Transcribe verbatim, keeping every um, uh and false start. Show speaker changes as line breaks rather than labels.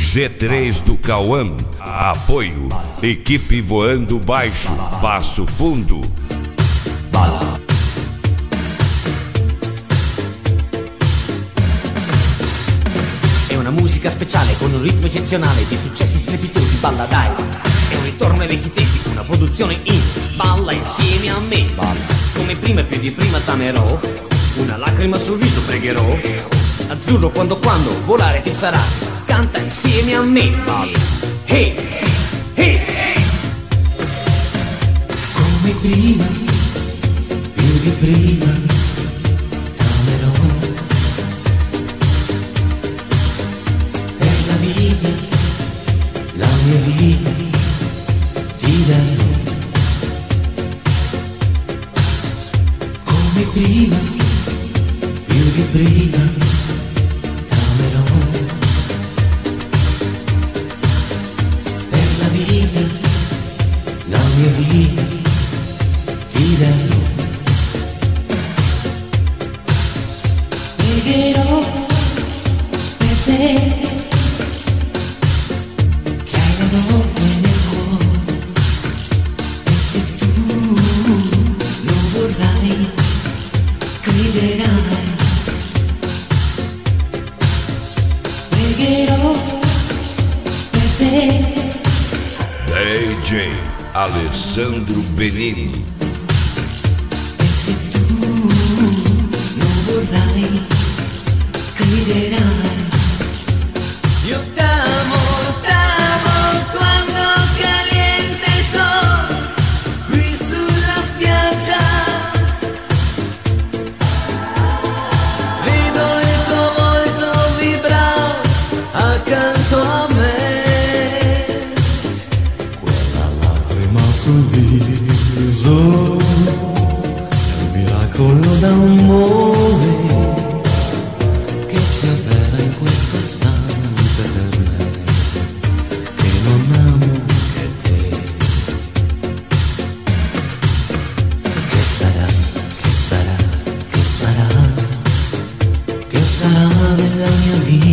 G três do Cauã. Apoio. Equipe Voando Baixo. Passo Fundo.
Balla. È una musica speciale con un ritmo eccezionale di successi strepitosi. Balla dai. È un ritorno ai vecchi tempi, una produzione in. Balla insieme a me. Balla. Come prima e più di prima t'amerò. Una lacrima sul viso pregherò. Azzurro quando quando volare ti sarà. Canta insieme a me. Balla. Hey, hey, hey.
Come prima, più di prima, t'amerò. Per la vita, la mia vita, ti darò. Come prima, più di prima, t'amerò. Per la vita, la mia vita, ti darò. Pregherò per te, che hai la notte nel cuore, e se tu lo vorrai, griderai. Pregherò per te.
D J Alessandro Benini.
E se tu lo vorrai, griderai.
Io t'amo, t'amo quando caliente il sol qui sulla spiaggia. Vedo il tuo volto vibrare accanto a me.
Quella lacrima sul viso è un miracolo d'amore che si avvera in questo istante per me, che non amo che te. Che sarà, che sarà, che sarà, che sarà della mia vita?